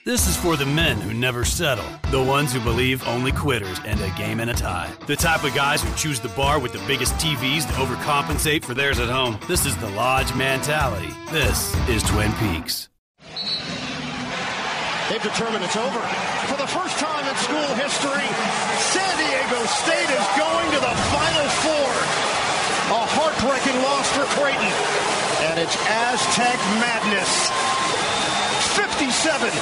This is for the men who never settle. The ones who believe only quitters end a game in a tie. The type of guys who choose the bar with the biggest TVs to overcompensate for theirs at home. This is the Lodge mentality. This is Twin Peaks. They've determined it's over. For the first time in school history, San Diego State is going to the Final Four. A heartbreaking loss for Creighton. And it's Aztec madness. 57-56.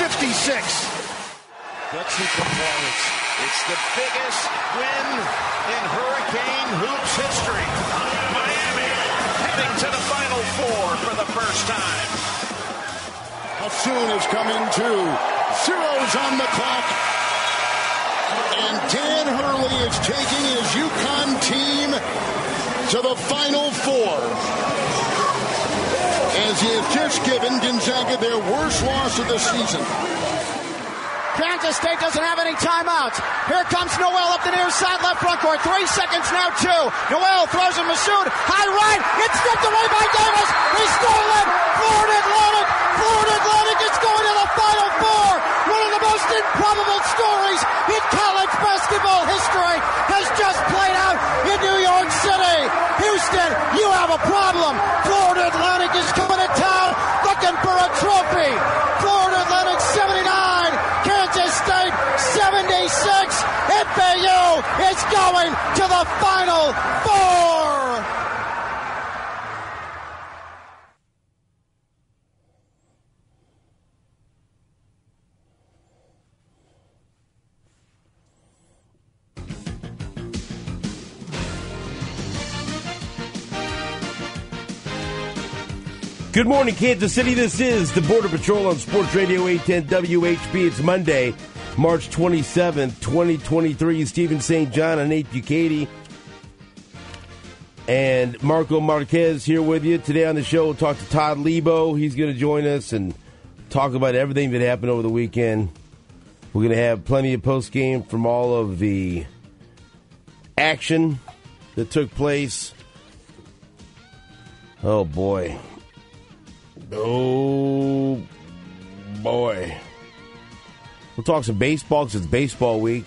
Gutsy performance. It's the biggest win in Hurricane Hoops history. Miami heading to the Final Four for the first time. Hassoun is coming to. Zeros on the clock. And Dan Hurley is taking his UConn team to the Final Four. As he has just given Gonzaga their worst loss of the season. Kansas State doesn't have any timeouts. Here comes Noel up the near side, left front court. 3 seconds now, 2. Noel throws him Massoud. High right. It's stripped away by Davis. He stole it. Florida Atlantic. Florida Atlantic is going to the Final Four. One of the most improbable stories in college basketball history has just played out in New York City. Houston, you have a problem. Florida Atlantic is coming to town looking for a trophy. Florida Atlantic 79, Kansas State 76. FAU is going to the Final Four. Good morning, Kansas City. This is the Border Patrol on Sports Radio 810 WHB. It's Monday, March 27th, 2023. Stephen St. John and Nate Bucati and Marco Marquez here with you. Today on the show, we'll talk to Todd Lebo. He's going to join us and talk about everything that happened over the weekend. We're going to have plenty of post-game from all of the action that took place. Oh, boy. Oh, boy. We'll talk some baseball because it's baseball week.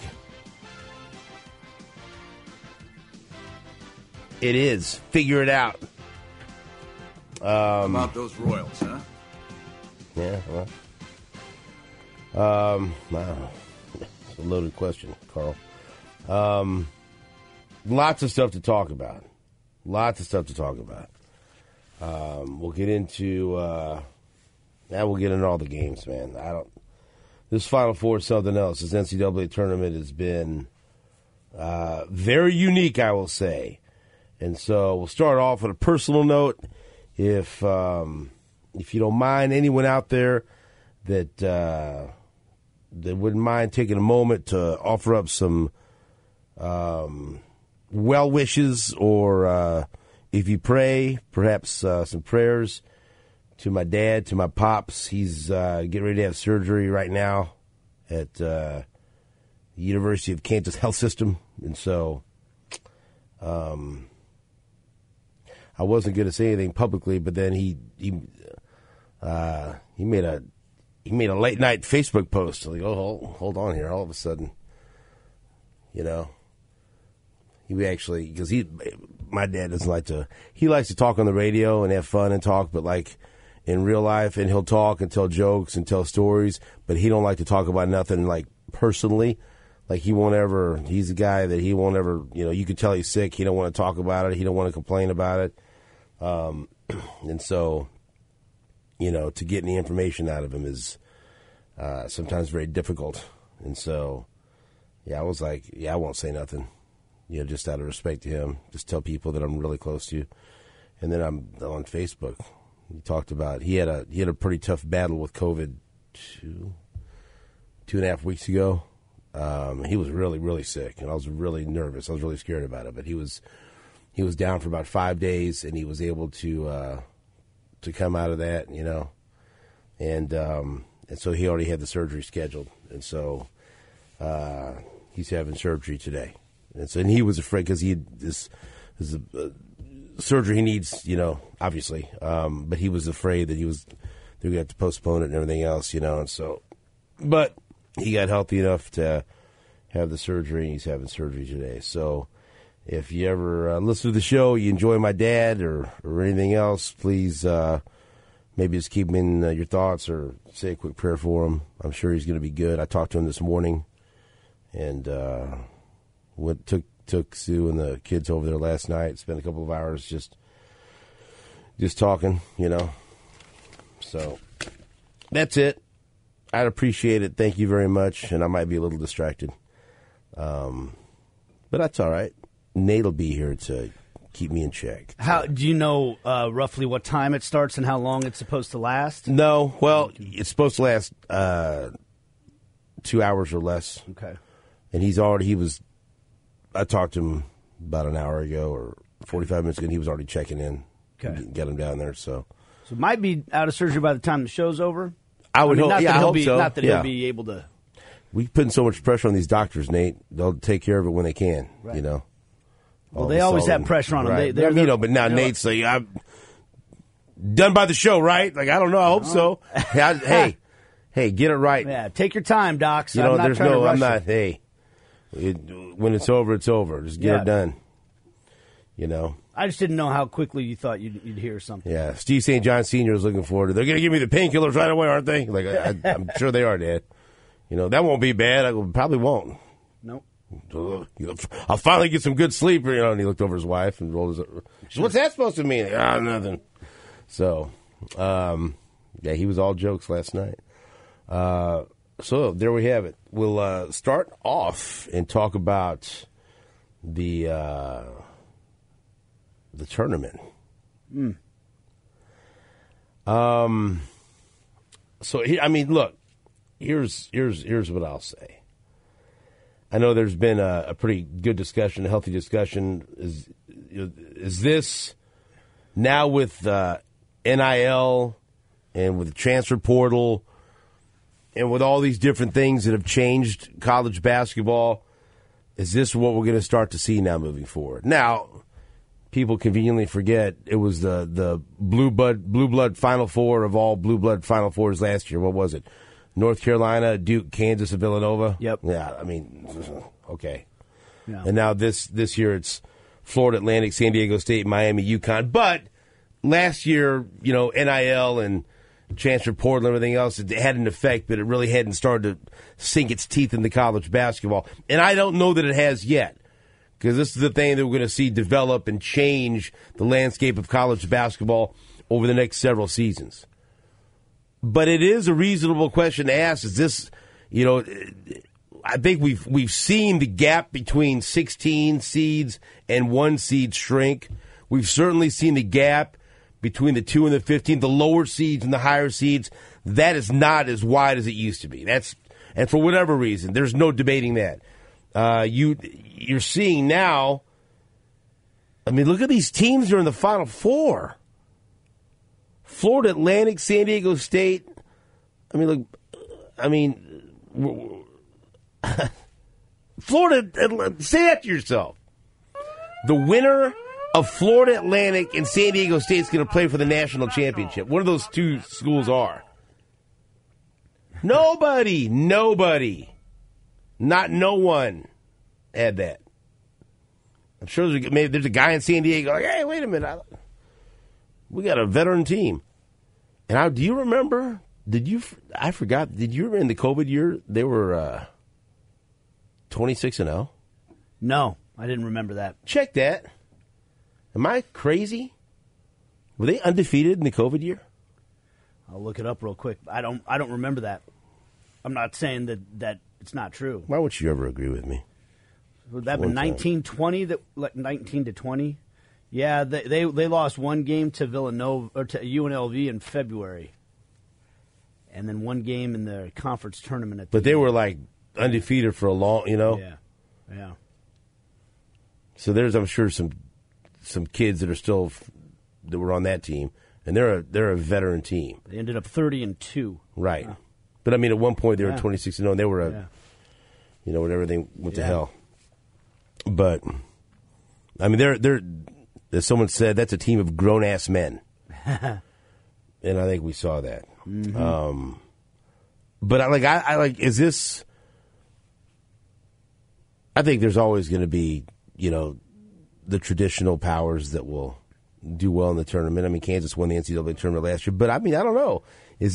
It is. Figure it out. About those Royals, huh? Yeah, well. It's a loaded question, Carl. Lots of stuff to talk about. We'll get into we'll get into all the games, man. This Final Four is something else. This NCAA tournament has been very unique, I will say. And so we'll start off with a personal note. If you don't mind, anyone out there that wouldn't mind taking a moment to offer up some well wishes, or if you pray, perhaps some prayers to my dad, to my pops. He's getting ready to have surgery right now at the University of Kansas Health System. And so I wasn't going to say anything publicly, but then he made a late night Facebook post. Like, oh, hold on here. All of a sudden, he actually, because my dad doesn't like to. He likes to talk on the radio and have fun and talk, but like in real life, and he'll talk and tell jokes and tell stories, but he don't like to talk about nothing like personally. Like he won't ever. He's a guy that he won't ever. You can tell he's sick. He don't want to talk about it. He don't want to complain about it. And so, to get any information out of him is sometimes very difficult. And so, I was like, I won't say nothing. Just out of respect to him, just tell people that I'm really close to. And then I'm on Facebook. He talked about he had a pretty tough battle with COVID 2.5 weeks ago. He was really, really sick, and I was really nervous. I was really scared about it. But he was down for about 5 days, and he was able to come out of that, and so he already had the surgery scheduled, and so he's having surgery today. And he was afraid because this is a surgery he needs, obviously. But he was afraid that they were going to have to postpone it and everything else, And so But he got healthy enough to have the surgery, and he's having surgery today. So if you ever listen to the show, you enjoy my dad or anything else, please maybe just keep him in your thoughts or say a quick prayer for him. I'm sure he's going to be good. I talked to him this morning, and took Sue and the kids over there last night. Spent a couple of hours just talking, So that's it. I'd appreciate it. Thank you very much. And I might be a little distracted. But that's all right. Nate will be here to keep me in check. How do you know roughly what time it starts and how long it's supposed to last? No. Well, it's supposed to last 2 hours or less. Okay. And I talked to him about an hour ago or 45 minutes ago, and he was already checking in. Okay. Get him down there, so it might be out of surgery by the time the show's over. I would hope. Not I hope so. Not that he'll be able to. We putting so much pressure on these doctors, Nate. They'll take care of it when they can. Right. Well, they always have pressure on them. Right. But now Nate's like, I'm done by the show, right? Like, I don't know. I hope so. Hey, get it right. Yeah, take your time, docs. I'm not. Hey, when it's over, it's over. Just get it done. I just didn't know how quickly you thought you'd hear something. Yeah, Steve St. John Sr. is looking forward to it. They're going to give me the painkillers right away, aren't they? Like, I'm sure they are, Dad. That won't be bad. I probably won't. Nope. I'll finally get some good sleep. And he looked over his wife and rolled his. What's that supposed to mean? Nothing. So, he was all jokes last night. So there we have it. We'll start off and talk about the tournament. So look. Here's what I'll say. I know there's been a pretty good discussion, a healthy discussion. Is this now with NIL and with the transfer portal and with all these different things that have changed college basketball, is this what we're going to start to see now moving forward? Now, people conveniently forget it was the blue blood Final Four of all blue blood Final Fours last year. What was it? North Carolina, Duke, Kansas, and Villanova. Yep. Yeah, okay. Yeah. And now this year it's Florida Atlantic, San Diego State, Miami, UConn. But last year, NIL and transfer portal and everything else, it had an effect, but it really hadn't started to sink its teeth into college basketball. And I don't know that it has yet, because this is the thing that we're going to see develop and change the landscape of college basketball over the next several seasons. But it is a reasonable question to ask. Is this, I think we've seen the gap between 16 seeds and 1 seed shrink. We've certainly seen the gap between the 2 and the 15, the lower seeds and the higher seeds. That is not as wide as it used to be. And for whatever reason, there's no debating that. You're seeing now, look at these teams that are in the Final Four. Florida Atlantic, San Diego State. Florida, say that to yourself. The winner of Florida Atlantic and San Diego State is going to play for the national championship. One of those two schools are. Nobody, no one had that. I'm sure there's a guy in San Diego like, hey, wait a minute. We got a veteran team. And do you remember, I forgot, did you remember in the COVID year, they were 26-0? No, I didn't remember that. Check that. Am I crazy? Were they undefeated in the COVID year? I'll look it up real quick. I don't remember that. I'm not saying that it's not true. Why would you ever agree with me? Would that have been 19-20, 19-20? Yeah, they lost one game to Villanova or to UNLV in February, and then one game in the conference tournament. But they were like undefeated for a long, Yeah. So there's, I'm sure, some kids that were on that team, and they're a veteran team. They ended up 30-2. Right, but at one point they were 26-0, and they were when everything went to hell. But they're. As someone said, that's a team of grown-ass men. And I think we saw that. Mm-hmm. But I is this? I think there's always going to be, the traditional powers that will do well in the tournament. I mean, Kansas won the NCAA tournament last year, but I don't know. Is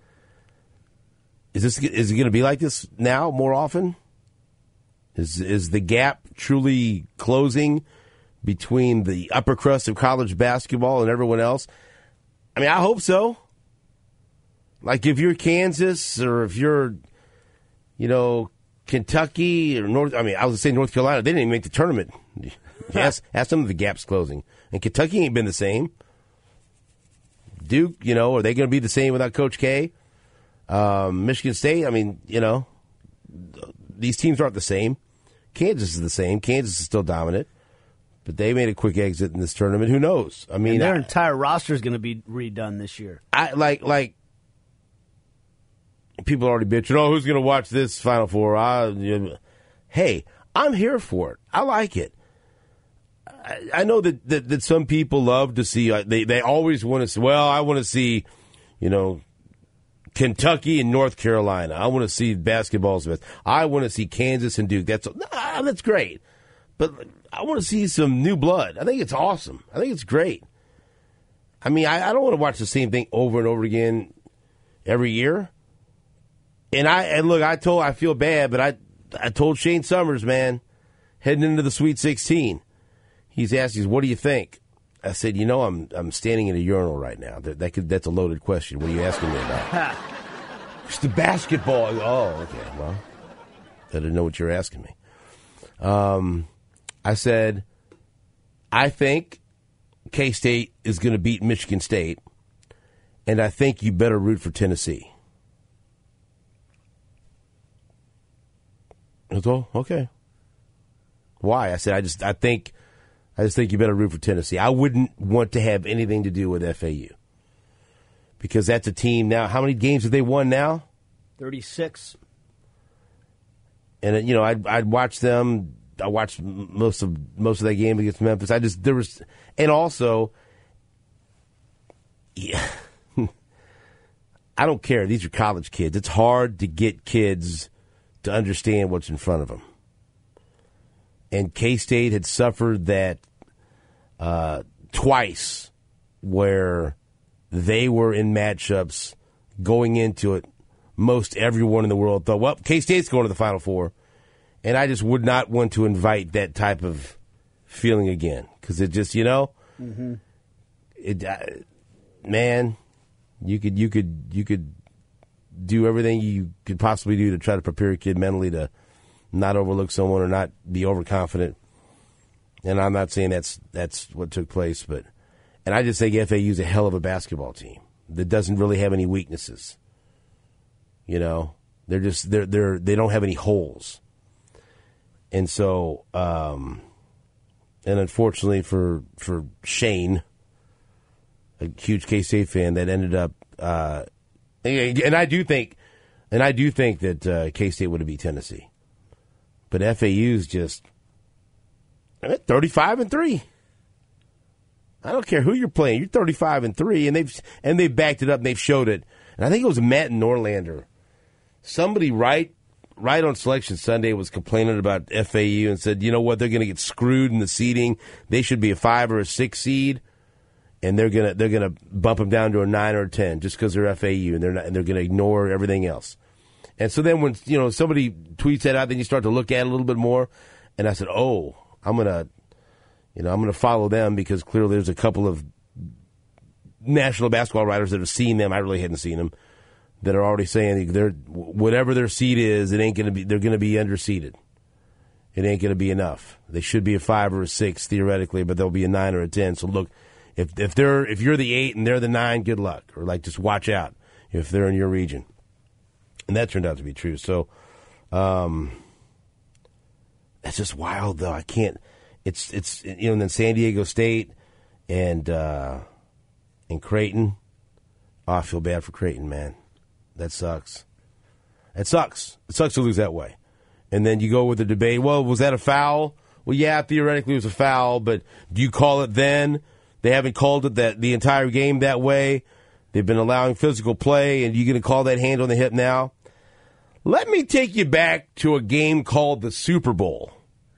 it going to be like this now more often? Is the gap truly closing between the upper crust of college basketball and everyone else? I mean, I hope so. Like if you're Kansas or if you're, Kentucky or I was going to say North Carolina, they didn't even make the tournament. Ask them if the gap's closing. And Kentucky ain't been the same. Duke, are they going to be the same without Coach K? Michigan State, these teams aren't the same. Kansas is the same. Kansas is still dominant. But they made a quick exit in this tournament. Who knows? I mean, and their entire roster is going to be redone this year. People are already bitching, who's going to watch this Final Four? Hey, I'm here for it. I like it. I know that some people love to see, they always want to see, I want to see, Kentucky and North Carolina. I want to see basketball's best. I want to see Kansas and Duke. That's great. But I want to see some new blood. I think it's awesome. I think it's great. I mean, I don't want to watch the same thing over and over again every year. And look, I feel bad, but I told Shane Summers, man, heading into the Sweet 16, he's asked, what do you think? I said, I'm standing in a urinal right now. That's a loaded question. What are you asking me about? It's the basketball. Oh, okay. Well, I didn't know what you're asking me. I said, I think K-State is going to beat Michigan State, and I think you better root for Tennessee. That's all? Okay. Why? I said, I just think you better root for Tennessee. I wouldn't want to have anything to do with FAU. Because that's a team now. How many games have they won now? 36. And I'd watch them. I watched most of that game against Memphis. And also, yeah, I don't care. These are college kids. It's hard to get kids to understand what's in front of them. And K-State had suffered that twice where they were in matchups going into it. Most everyone in the world thought, K-State's going to the Final Four. And I just would not want to invite that type of feeling again. Because it just, man, you could do everything you could possibly do to try to prepare a kid mentally to not overlook someone or not be overconfident. And I'm not saying that's what took place, and I just think FAU's a hell of a basketball team that doesn't really have any weaknesses. They don't have any holes. And so, and unfortunately for Shane, a huge K-State fan, that ended up, and I do think that K-State would have beat Tennessee. But FAU's just 35-3. I don't care who you're playing. You're 35-3, and they've backed it up and they've showed it. And I think it was Matt Norlander. Somebody right on Selection Sunday was complaining about FAU and said, you know what, they're going to get screwed in the seeding. They should be a 5 or a 6 seed, and they're gonna bump them down to a 9 or a 10 just because they're FAU, and they're going to ignore everything else. And so then when somebody tweets that out, then you start to look at it a little bit more. And I said, I'm gonna follow them because clearly there's a couple of national basketball writers that have seen them. I really hadn't seen them. That are already saying whatever their seed is, they're going to be underseeded. It ain't going to be enough. They should be a 5 or a 6 theoretically, but they'll be a 9 or a 10. So look, if you're the 8 and they're the 9, good luck. Or just watch out if they're in your region. And that turned out to be true. So, that's just wild though. I can't. It's and then San Diego State and Creighton. Oh, I feel bad for Creighton, man. That sucks. It sucks. It sucks to lose that way. And then you go with the debate, well, was that a foul? Well, yeah, theoretically it was a foul, but do you call it then? They haven't called it the entire game that way. They've been allowing physical play, and you're going to call that hand on the hip now? Let me take you back to a game called the Super Bowl.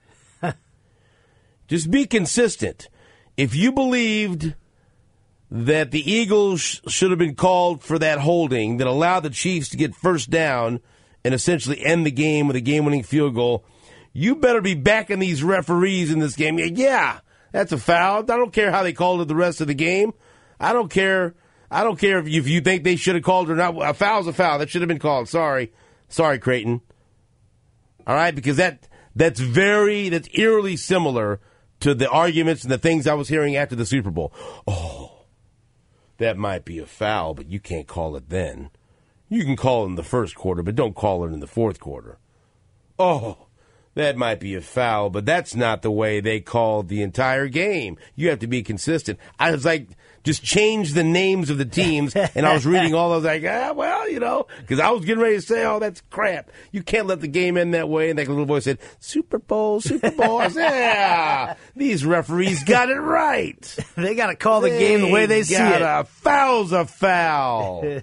Just be consistent. If you believed that the Eagles should have been called for that holding that allowed the Chiefs to get first down and essentially end the game with a game-winning field goal, you better be backing these referees in this game. Yeah, that's a foul. I don't care how they called it the rest of the game. I don't care if you think they should have called it or not. A foul's a foul. That should have been called. Sorry, Creighton. All right, because that's eerily similar to the arguments and the things I was hearing after the Super Bowl. Oh, that might be a foul, but you can't call it then. You can call it in the first quarter, but don't call it in the fourth quarter. Oh, that might be a foul, but that's not the way they called the entire game. You have to be consistent. I was like, just change the names of the teams, and I was reading all those, like, because I was getting ready to say, oh, that's crap. You can't let the game end that way. And that little boy said, Super Bowl. I said, yeah, these referees got it right. They got to call the game the way they see it. A foul's a foul.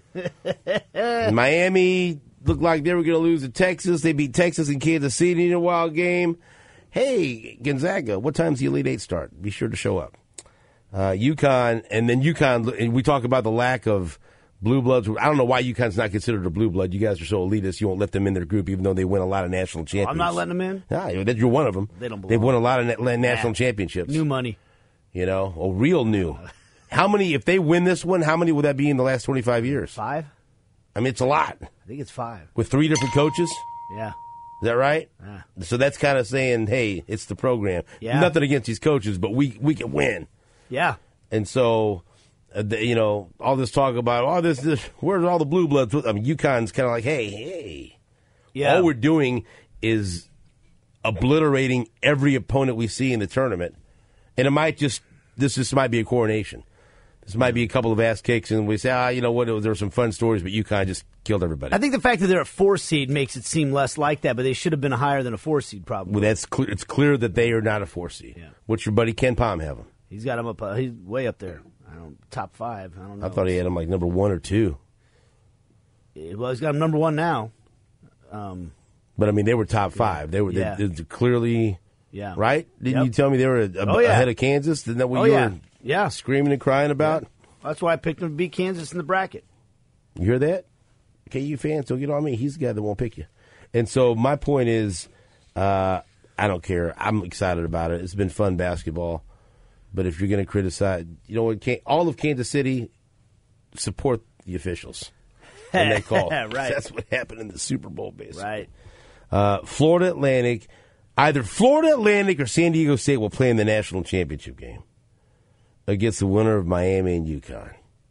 Miami looked like they were going to lose to Texas. They beat Texas and Kansas City in a wild game. Hey, Gonzaga, what time's the Elite Eight start? Be sure to show up. UConn, and we talk about the lack of blue bloods. I don't know why UConn's not considered a blue blood. You guys are so elitist, you won't let them in their group, even though they win a lot of national championships. I'm not letting them in? Nah, you're one of them. They don't belong. They've won a lot of national championships. New money. Real new. How many, if they win this one, how many would that be in the last 25 years? 5? I mean, it's a lot. I think it's 5. With 3 different coaches? Yeah. Is that right? Yeah. So that's kind of saying, hey, it's the program. Yeah. Nothing against these coaches, but we can win. Yeah. And so, all this talk about, this, where's all the blue bloods? I mean, UConn's kind of like, hey. Yeah. All we're doing is obliterating every opponent we see in the tournament. And this might be a coronation. This might be a couple of ass kicks, and we say, you know what, there were some fun stories, but UConn just killed everybody. I think the fact that they're a 4 seed makes it seem less like that, but they should have been higher than a 4 seed probably. Well, that's clear. It's clear that they are not a 4 seed. Yeah. What's your buddy Ken Palm have them? He's got them up. He's way up there. Top 5. I don't know. I thought he had them like number 1 or 2. Well, he's got them number 1 now. But I mean, they were top 5. They were they clearly. Yeah. Right? Didn't you tell me they were ahead of Kansas? Isn't that what you were screaming and crying about? Yeah. That's why I picked them to beat Kansas in the bracket. You hear that? KU fans, don't get on me. He's the guy that won't pick you. And so my point is, I don't care. I'm excited about it. It's been fun basketball. But if you're going to criticize, all of Kansas City support the officials. And they call. Right. That's what happened in the Super Bowl, basically. Right. Florida Atlantic. Either Florida Atlantic or San Diego State will play in the national championship game against the winner of Miami and UConn.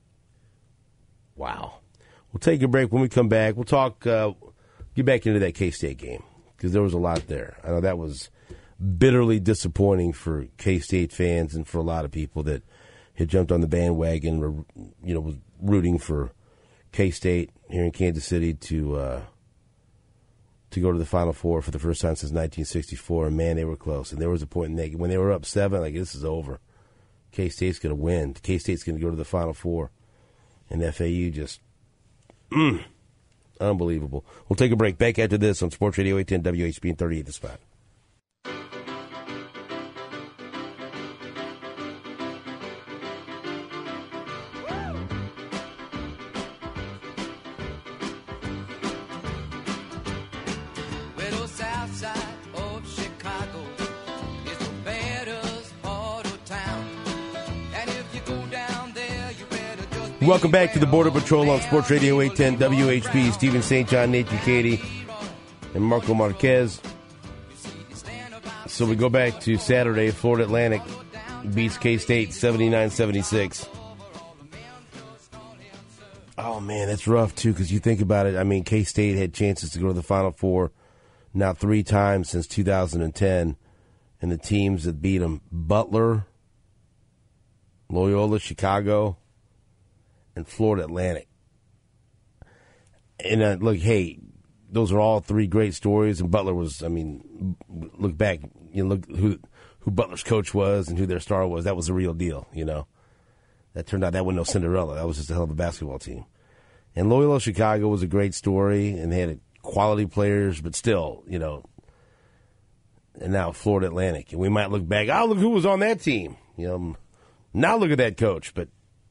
Wow. We'll take a break. When we come back, we'll talk, get back into that K-State game because there was a lot there. I know that was bitterly disappointing for K-State fans and for a lot of people that had jumped on the bandwagon, was rooting for K-State here in Kansas City to go to the Final Four for the first time since 1964. And, man, they were close. And there was a point when they were up 7, like, this is over. K-State's going to win. K-State's going to go to the Final Four. And FAU just, unbelievable. We'll take a break. Back after this on Sports Radio 810 WHB and 38 The Spot. Welcome back to the Border Patrol on Sports Radio 810 WHB. Stephen St. John, Nate Ducati, and Marco Marquez. So we go back to Saturday. Florida Atlantic beats K-State 79-76. Oh, man, that's rough, too, because you think about it. I mean, K-State had chances to go to the Final Four now 3 times since 2010. And the teams that beat them, Butler, Loyola, Chicago, and Florida Atlantic. And look, hey, those are all 3 great stories. And Butler was, look back, look who Butler's coach was and who their star was. That was the real deal, That turned out that wasn't no Cinderella. That was just a hell of a basketball team. And Loyola Chicago was a great story, and they had quality players, but still, and now Florida Atlantic. And we might look back, look who was on that team. Now look at that coach. But,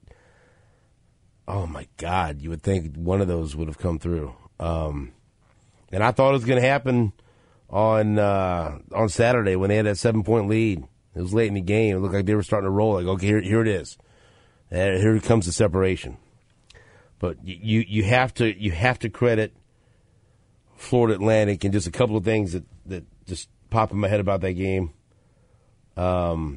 oh, my God, you would think one of those would have come through. And I thought it was going to happen on Saturday when they had that 7-point lead. It was late in the game. It looked like they were starting to roll. Like, okay, here it is. Here comes the separation. But you have to credit Florida Atlantic, and just a couple of things that just pop in my head about that game. Number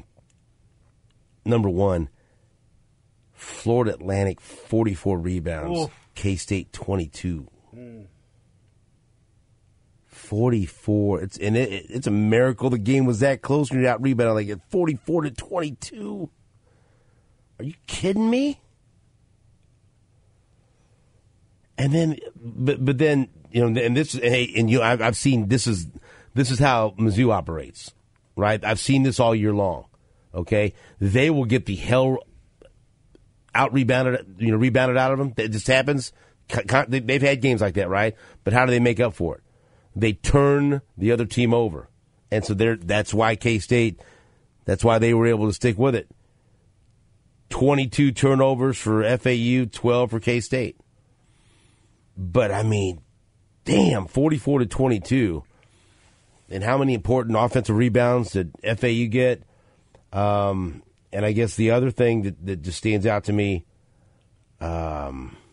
one, Florida Atlantic 44 rebounds, K-State 22. 44. It's a miracle the game was that close when you're out rebounding like at 44-22. Are you kidding me? And then, but then, and this, and I've seen this is how Mizzou operates, right? I've seen this all year long. Okay, they will get the hell out rebounded out of them. It just happens. They've had games like that, right? But how do they make up for it? They turn the other team over, and so that's why K-State. That's why they were able to stick with it. 22 turnovers for FAU, 12 for K-State. But, I mean, damn, 44-22. And how many important offensive rebounds did FAU get? And I guess the other thing that just stands out to me, I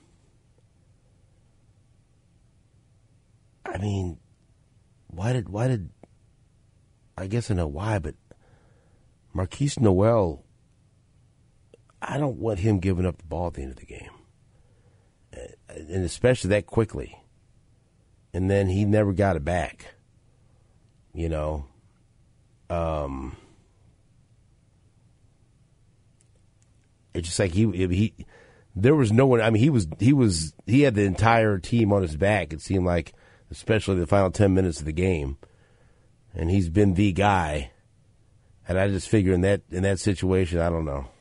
mean, why did I guess I know why, but Marquise Noel, I don't want him giving up the ball at the end of the game. And especially that quickly. And then he never got it back. It's just like he there was no one. I mean, he had the entire team on his back. It seemed like, especially the final 10 minutes of the game, and he's been the guy. And I just figure in that situation, I don't know.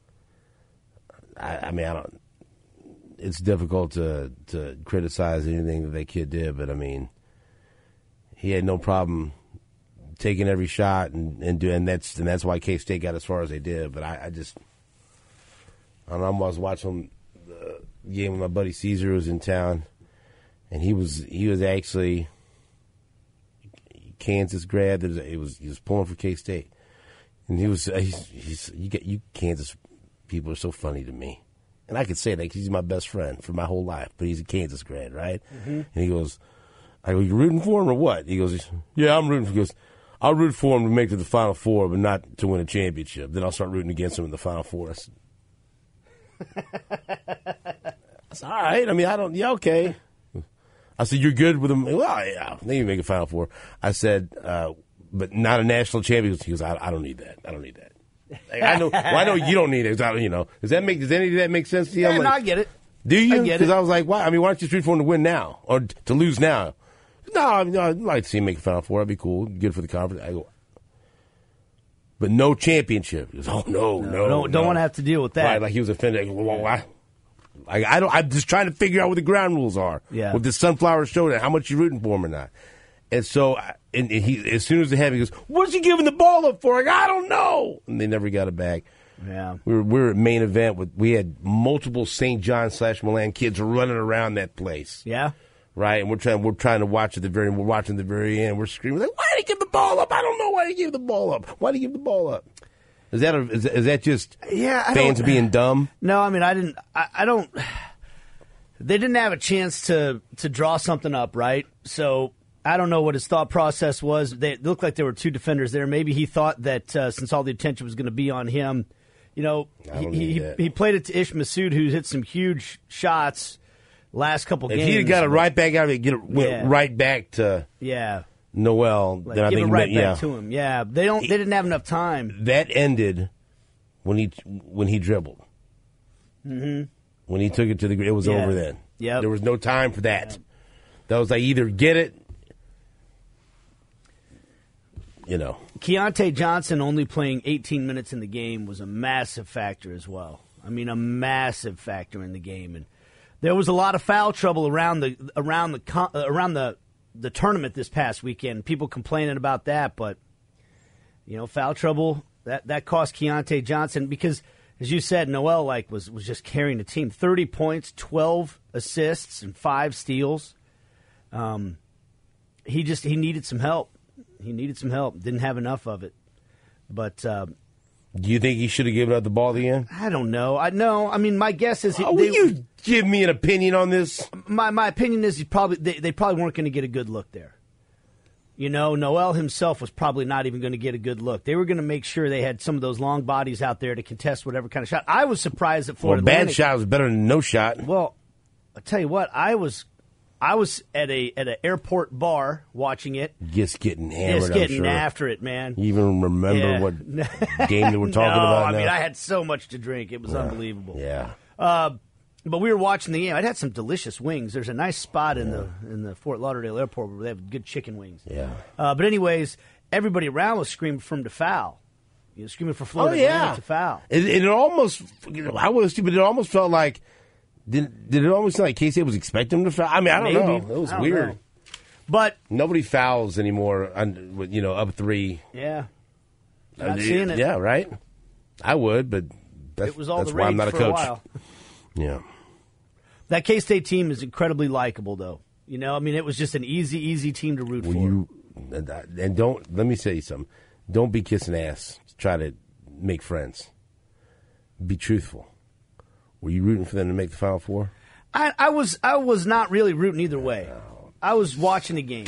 I mean, I don't. It's difficult to criticize anything that that kid did, but I mean, he had no problem taking every shot and that's why K-State got as far as they did. But I don't know. I was watching the game with my buddy Caesar, who was in town, and he was actually Kansas grad. He was pulling for K-State, and you Kansas people are so funny to me. And I could say that because he's my best friend for my whole life, but he's a Kansas grad, right? Mm-hmm. And he goes, I go, you rooting for him or what? He goes, yeah, I'm rooting for him. He goes, I'll root for him to make it to the Final Four, but not to win a championship. Then I'll start rooting against him in the Final Four. I said, all right. I mean, okay. I said, you're good with him? Well, yeah, they can make a Final Four. I said, but not a national champion. He goes, I don't need that. I don't need that. Like, I know you don't need it. Does any of that make sense to you? Yeah, I get it. Do you? I get it. Because I was like, why? I mean, why don't you root for him to win now or to lose now? No, I'd like to see him make a Final Four. That'd be cool. Good for the conference. I go, but no championship. He goes, oh no. Don't want to have to deal with that. Right, like he was offended. I go, well, why? I'm just trying to figure out what the ground rules are. Yeah. With this Sunflower Showdown, how much you rooting for him or not? And so, and he, as soon as they have, he goes, "What's he giving the ball up for?" I don't know. And they never got it back. Yeah, we were at main event we had multiple St. John / Milan kids running around that place. Yeah, right. And we're trying to watch we're watching the very end. We're screaming like, "Why did he give the ball up? I don't know why he gave the ball up. Why did he give the ball up?" Is that just fans being dumb? No, I mean I don't. They didn't have a chance to draw something up, right? So. I don't know what his thought process was. They looked like there were two defenders there. Maybe he thought that since all the attention was going to be on him, he played it to Ish Massoud, who hit some huge shots last couple games. If he had got it right back out of it, went right back to Noel, then I think back to him. Yeah, they didn't have enough time. That ended when he dribbled. Mm-hmm. When he took it to it was over then. Yep. There was no time for that. Yep. That was like either get it. Keontae Johnson only playing 18 minutes in the game was a massive factor as well. I mean, a massive factor in the game, and there was a lot of foul trouble around the the tournament this past weekend. People complaining about that, but foul trouble that cost Keontae Johnson because, as you said, Noel was just carrying the team. 30 points, 12 assists, and 5 steals. He needed some help. Didn't have enough of it, but. Do you think he should have given up the ball at the end? I don't know. I mean, my guess is... Will you give me an opinion on this? My opinion is they probably weren't going to get a good look there. Noel himself was probably not even going to get a good look. They were going to make sure they had some of those long bodies out there to contest whatever kind of shot. I was surprised that Florida Atlantic... bad shot was better than no shot. Well, I'll tell you what, I was at an airport bar watching it. Just getting hammered, Just getting after it, man. You even remember what game they were talking about now? I mean, I had so much to drink. It was unbelievable. Yeah. But we were watching the game. I'd had some delicious wings. There's a nice spot in the Fort Lauderdale airport where they have good chicken wings. Yeah. But anyways, everybody around was screaming for him to foul. Screaming for Florida Atlantic to foul. It almost, I was stupid. It almost felt like, did it almost sound like K-State was expecting him to foul? I mean, I don't know. It was weird. Know. But nobody fouls anymore, up 3. Yeah. Not seeing it. Yeah, right? I would, but it was all that's the why I'm not a for coach. A while. Yeah. That K-State team is incredibly likable, though. It was just an easy team to root for. Let me say something. Don't be kissing ass to try to make friends. Be truthful. Were you rooting for them to make the Final Four? I was not really rooting either way. I was watching the game.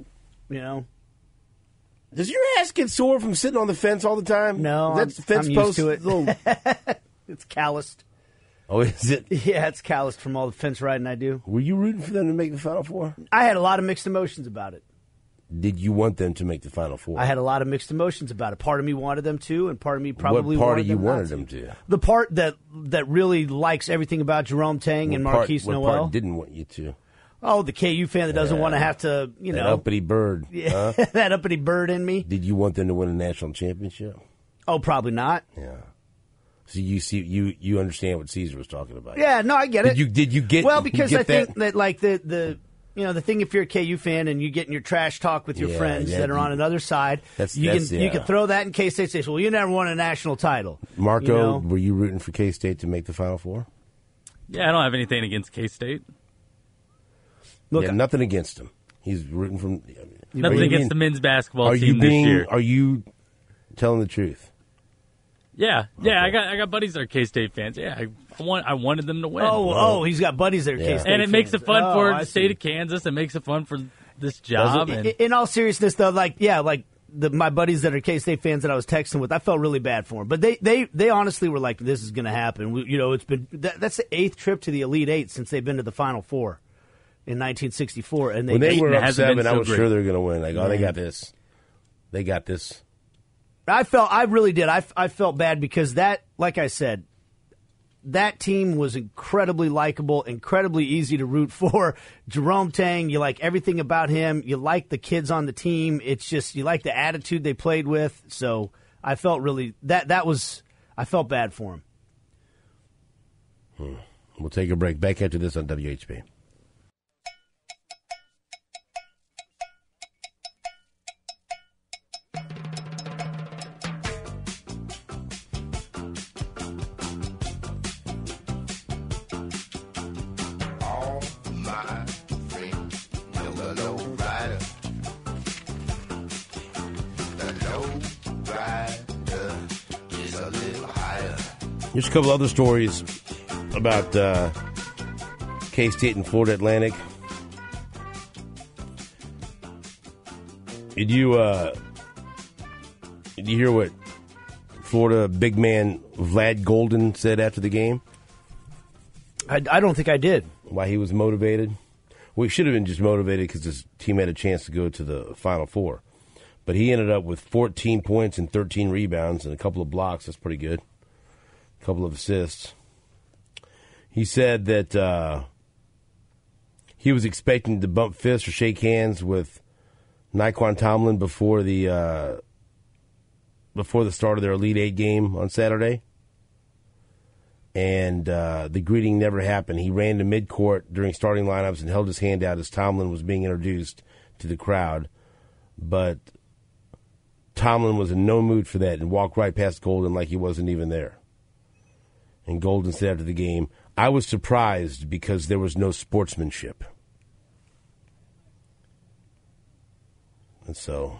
Does your ass get sore from sitting on the fence all the time? No, that's the fence I'm post. Used to it. It's calloused. Oh, is it? Yeah, it's calloused from all the fence riding I do. Were you rooting for them to make the Final Four? I had a lot of mixed emotions about it. Did you want them to make the Final Four? I had a lot of mixed emotions about it. Part of me wanted them to, and part of me probably what part wanted of you them wanted not them to? The part that really likes everything about Jerome Tang and Marquise Noel. What part didn't want you to? Oh, the KU fan that doesn't want to have to, that uppity bird. Yeah, huh? That uppity bird in me. Did you want them to win a national championship? Oh, probably not. Yeah. So you understand what Caesar was talking about? Yeah, no, I get it. Did you get? Well, because I think that like the thing, if you're a KU fan and you get in your trash talk with your friends that are on another side, you can throw that in K-State. Say, well, you never won a national title. Marco, were you rooting for K-State to make the Final Four? Yeah, I don't have anything against K-State. Look, nothing against him. He's rooting from nothing against the men's basketball team this year. Are you telling the truth? Yeah, I got buddies that are K-State fans. Yeah, I wanted them to win. Oh, he's got buddies that are K-State fans. And it makes it fun for the state of Kansas. It makes it fun for this job. In all seriousness, though, my buddies that are K-State fans that I was texting with, I felt really bad for them. But they honestly were like, "This is going to happen." It's been that's the 8th trip to the Elite Eight since they've been to the Final Four in 1964, and when they were up 7, I was sure they were going to win. Like, they got this. They got this. I really did. I felt bad because that, like I said, that team was incredibly likable, incredibly easy to root for. Jerome Tang, you like everything about him. You like the kids on the team. It's just, you like the attitude they played with. So I felt really, I felt bad for him. We'll take a break. Back after this on WHB. Here's a couple other stories about K-State and Florida Atlantic. Did you hear what Florida big man Vlad Golden said after the game? I don't think I did. Why he was motivated? Well, he should have been just motivated because his team had a chance to go to the Final Four. But he ended up with 14 points and 13 rebounds and a couple of blocks. That's pretty good. A couple of assists. He said that he was expecting to bump fists or shake hands with Naquan Tomlin before the start of their Elite Eight game on Saturday. And the greeting never happened. He ran to midcourt during starting lineups and held his hand out as Tomlin was being introduced to the crowd, but Tomlin was in no mood for that and walked right past Golden like he wasn't even there. And Golden said after the game, I was surprised because there was no sportsmanship. And so.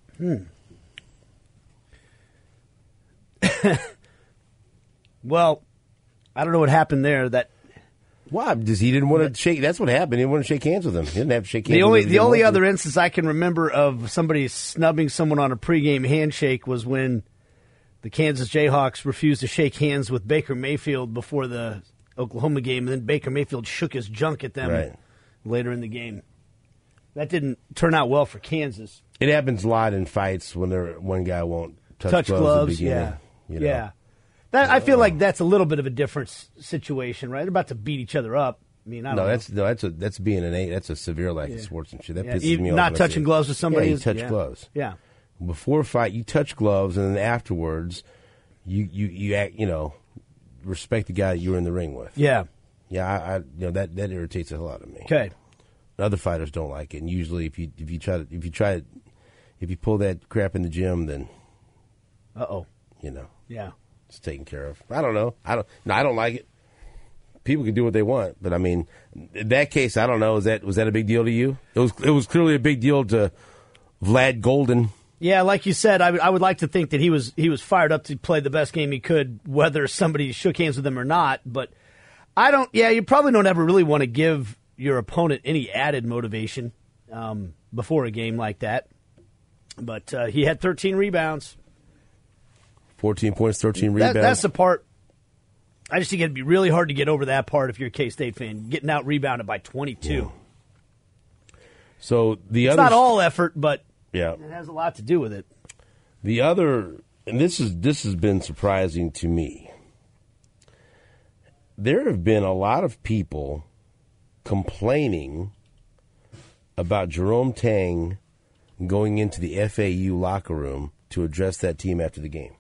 Well, I don't know what happened there. Why? Because he didn't want to shake. That's what happened. He didn't want to shake hands with him. He didn't have to shake hands with him. The only other instance I can remember of somebody snubbing someone on a pregame handshake was when the Kansas Jayhawks refused to shake hands with Baker Mayfield before the Oklahoma game, and then Baker Mayfield shook his junk at them later in the game. That didn't turn out well for Kansas. It happens a lot in fights when one guy won't touch gloves. At the beginning, you know? Yeah. I feel like that's a little bit of a different situation, right? They're about to beat each other up. I mean, I don't know. That's being that's a severe lack of sportsmanship. That pisses me off. Not touching gloves with somebody. Yeah, you touch gloves. Yeah. Before a fight, you touch gloves, and then afterwards, you act. Respect the guy that you were in the ring with. Yeah. Yeah. That irritates a lot of me. Okay. Other fighters don't like it, and usually if you pull that crap in the gym, then Yeah. it's taken care of. I don't know. I don't like it. People can do what they want, but I mean, in that case, I don't know. Was that a big deal to you? It was clearly a big deal to Vlad Golden. Yeah, like you said, I would like to think that he was fired up to play the best game he could, whether somebody shook hands with him or not. But I don't. Yeah, you probably don't ever really want to give your opponent any added motivation before a game like that. But he had 13 rebounds. 14 points, 13 rebounds. That's the part. I just think it'd be really hard to get over that part if you're a K-State fan, getting out rebounded by 22. Yeah. So it's not all effort, but yeah, it has a lot to do with it. The other, and this has been surprising to me. There have been a lot of people complaining about Jerome Tang going into the FAU locker room to address that team after the game.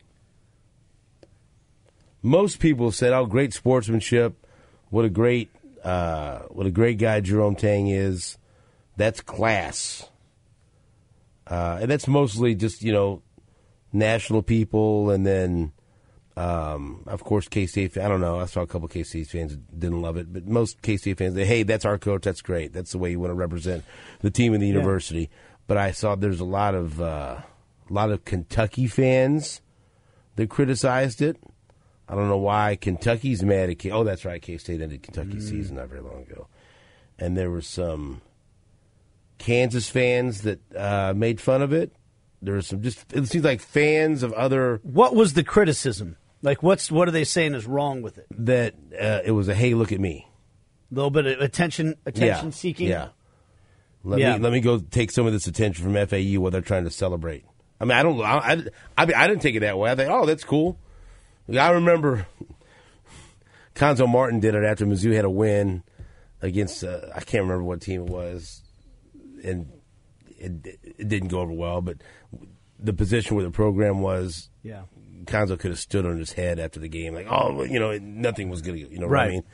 Most people said, "Oh, great sportsmanship! What a great guy Jerome Tang is. That's class." And that's mostly just national people, and then of course K-State. I don't know. I saw a couple of K-State fans that didn't love it, but most K-State fans say, "Hey, that's our coach. That's great. That's the way you want to represent the team in the university." Yeah. But I saw there's a lot of Kentucky fans that criticized it. I don't know why. Kentucky's mad at K. Oh, that's right. K-State ended Kentucky's season not very long ago. And there were some Kansas fans that made fun of it. There were some it seems like fans of other. What was the criticism? Like, what are they saying is wrong with it? That it was a, hey, look at me. A little bit of attention seeking? Yeah. Let me go take some of this attention from FAU while they're trying to celebrate. I mean, I didn't take it that way. I think, oh, that's cool. I remember Conzo Martin did it after Mizzou had a win against, I can't remember what team it was, and it didn't go over well, but the position where the program was, Conzo could have stood on his head after the game, like, oh, nothing was going to, what I mean?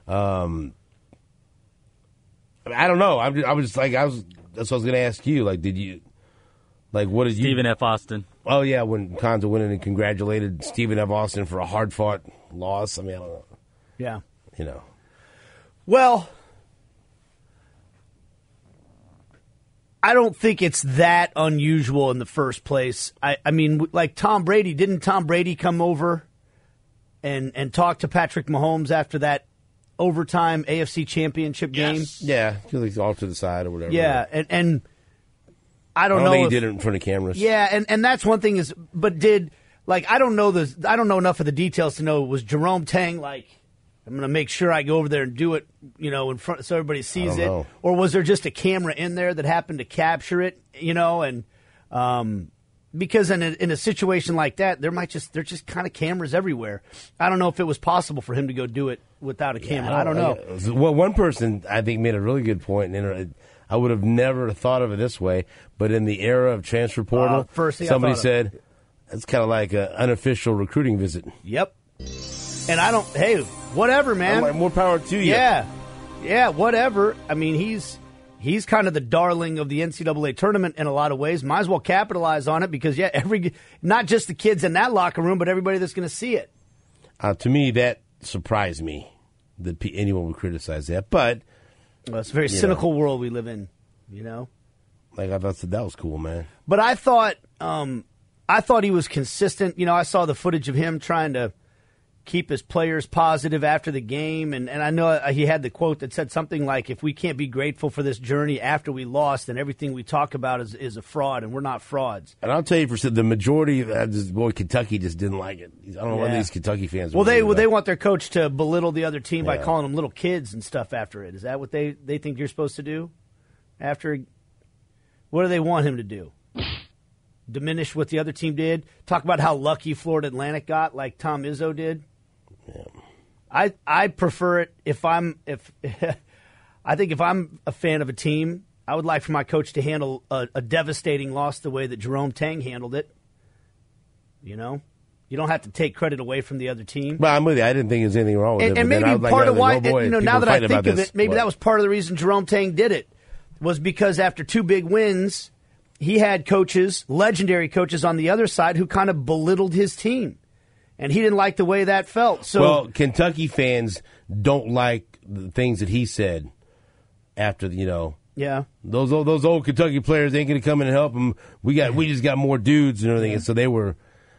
I don't know. That's what I was going to ask you. Like, what did Stephen F. Austin. Oh, yeah, when Conzo went in and congratulated Stephen F. Austin for a hard-fought loss. I mean, I don't know. Yeah. Well, I don't think it's that unusual in the first place. I mean, like Tom Brady, didn't Tom Brady come over and talk to Patrick Mahomes after that overtime AFC Championship game? Yeah, he's off to the side or whatever. Yeah, and I don't know. Think he did it in front of cameras. Yeah, and that's one thing is, but I don't know enough of the details to know, was Jerome Tang like, I'm going to make sure I go over there and do it, in front so everybody sees it, or was there just a camera in there that happened to capture it, and because in a situation like that, there's just kind of cameras everywhere. I don't know if it was possible for him to go do it without a camera. I don't know. Well, one person I think made a really good point, and I would have never thought of it this way, but in the era of transfer portal, somebody said it's kind of like an unofficial recruiting visit. Yep. And hey, whatever, man. More power to you. Yeah, whatever. I mean, he's he's kind of the darling of the NCAA tournament in a lot of ways. Might as well capitalize on it because, not just the kids in that locker room, but everybody that's going to see it. To me, that surprised me that anyone would criticize that. But it's a very cynical world we live in, Like I thought that was cool, man. But I thought he was consistent. I saw the footage of him trying to keep his players positive after the game, and I know he had the quote that said something like, "If we can't be grateful for this journey after we lost, then everything we talk about is a fraud, and we're not frauds." And I'll tell you, the majority of Kentucky just didn't like it. I don't know what these Kentucky fans. They want their coach to belittle the other team by calling them little kids and stuff after it. Is that what they think you're supposed to do after? What do they want him to do? Diminish what the other team did? Talk about how lucky Florida Atlantic got, like Tom Izzo did? Yeah. I prefer it I think if I'm a fan of a team, I would like for my coach to handle a devastating loss the way that Jerome Tang handled it. You don't have to take credit away from the other team. Well, I'm with you. I didn't think there was anything wrong with it. And maybe part of why, now that I think of it, maybe that was part of the reason Jerome Tang did it, was because after 2 big wins, he had coaches, legendary coaches on the other side who kind of belittled his team. And he didn't like the way that felt. So, Kentucky fans don't like the things that he said after, Yeah. Those old Kentucky players ain't going to come in and help them. We just got more dudes and everything. Yeah. And so they were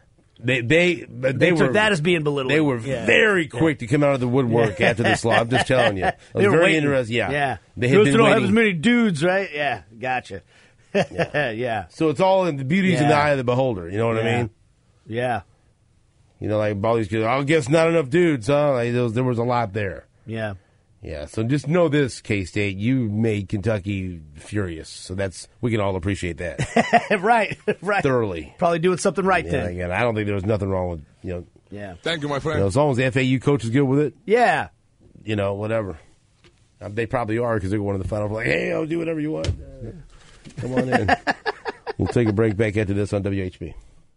took that as being belittled. They were very quick to come out of the woodwork after this law. I'm just telling you. It was very interesting. Yeah. They had been don't have as many dudes, right? Yeah. Gotcha. Yeah. So it's all in the beauty's in the eye of the beholder. You know what I mean? Yeah. Like all these kids, I guess not enough dudes, huh? Like there was a lot there. Yeah. Yeah, so just know this, K-State, you made Kentucky furious. So we can all appreciate that. Right. Thoroughly. Probably doing something right then. Again, I don't think there was nothing wrong with, Yeah. Thank you, my friend. As long as the FAU coach is good with it. Yeah. Whatever. They probably are because they're going to the final. Like, hey, I'll do whatever you want. Come on in. We'll take a break back after this on WHB.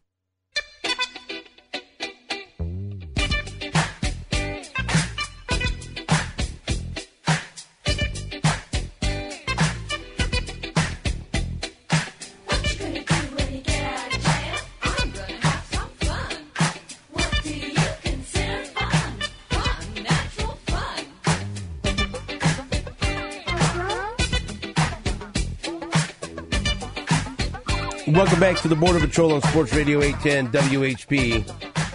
Welcome back to the Border Patrol on Sports Radio 810 WHP.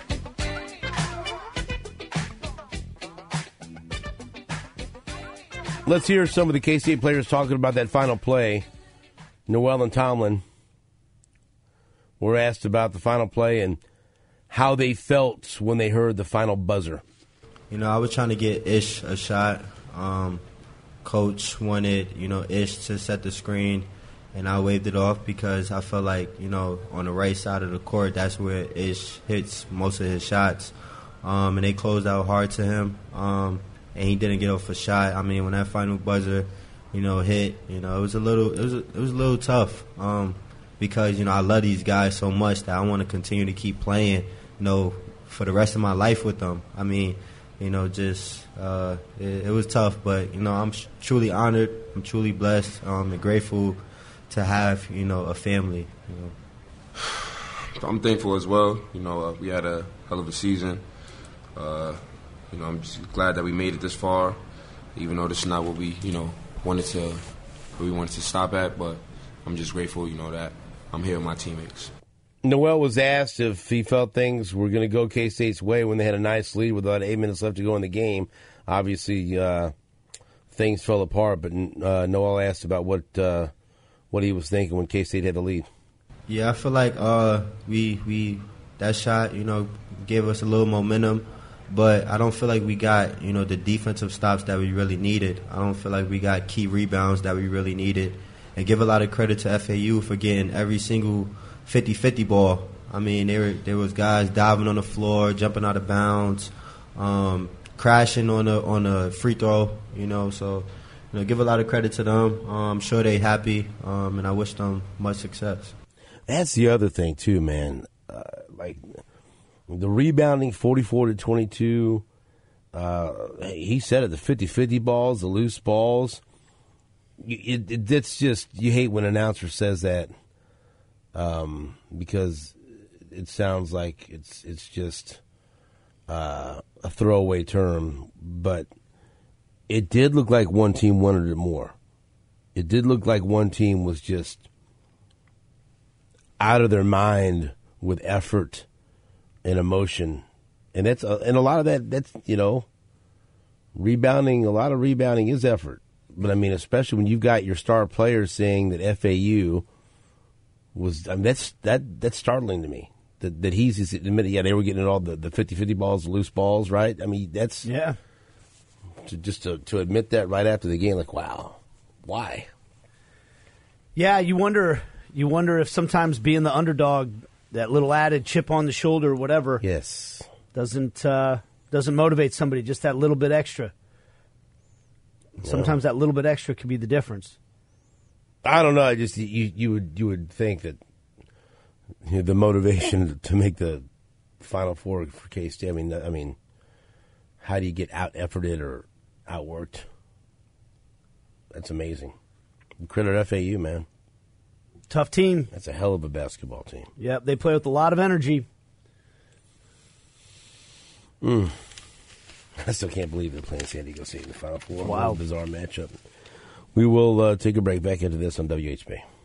Let's hear some of the K-State players talking about that final play. Noel and Tomlin were asked about the final play and how they felt when they heard the final buzzer. I was trying to get Ish a shot. Coach wanted, Ish to set the screen. And I waved it off because I felt like, on the right side of the court, that's where Ish hits most of his shots. And they closed out hard to him, and he didn't get off a shot. I mean, when that final buzzer, hit, it was a little tough because, I love these guys so much that I want to continue to keep playing, for the rest of my life with them. I mean, it was tough, but, I'm truly honored. I'm truly blessed and grateful to have, a family. I'm thankful as well. We had a hell of a season. I'm just glad that we made it this far, even though this is not what we, wanted to stop at. But I'm just grateful, that I'm here with my teammates. Noel was asked if he felt things were going to go K-State's way when they had a nice lead with about 8 minutes left to go in the game. Obviously, things fell apart, but Noel asked about what he was thinking when K-State had the lead. Yeah, I feel like we that shot, gave us a little momentum, but I don't feel like we got, the defensive stops that we really needed. I don't feel like we got key rebounds that we really needed. And give a lot of credit to FAU for getting every single 50-50 ball. I mean, there was guys diving on the floor, jumping out of bounds, crashing on a free throw, so give a lot of credit to them. I'm sure they're happy, and I wish them much success. That's the other thing, too, man. Like the rebounding 44-22, he said it, the 50-50 balls, the loose balls. It's just, you hate when an announcer says that, because it sounds like it's just a throwaway term, but it did look like one team wanted it more. It did look like one team was just out of their mind with effort and emotion, and that's and a lot of that's rebounding. A lot of rebounding is effort, but I mean, especially when you've got your star players saying that FAU was. I mean, that's startling to me. That he's admitted, they were getting all the 50-50 balls, the loose balls, right? I mean, that's to admit that right after the game, like, wow, why? Yeah, you wonder if sometimes being the underdog, that little added chip on the shoulder or whatever, doesn't motivate somebody, just that little bit extra. Sometimes that little bit extra could be the difference. I don't know. I just you would think that the motivation to make the Final Four for K-State. I mean, how do you get out efforted or outworked? That's amazing. Credit FAU, man. Tough team. That's a hell of a basketball team. Yep, they play with a lot of energy. I still can't believe they're playing San Diego State in the Final Four. Wow. Bizarre matchup. We will take a break. Back into this on WHB.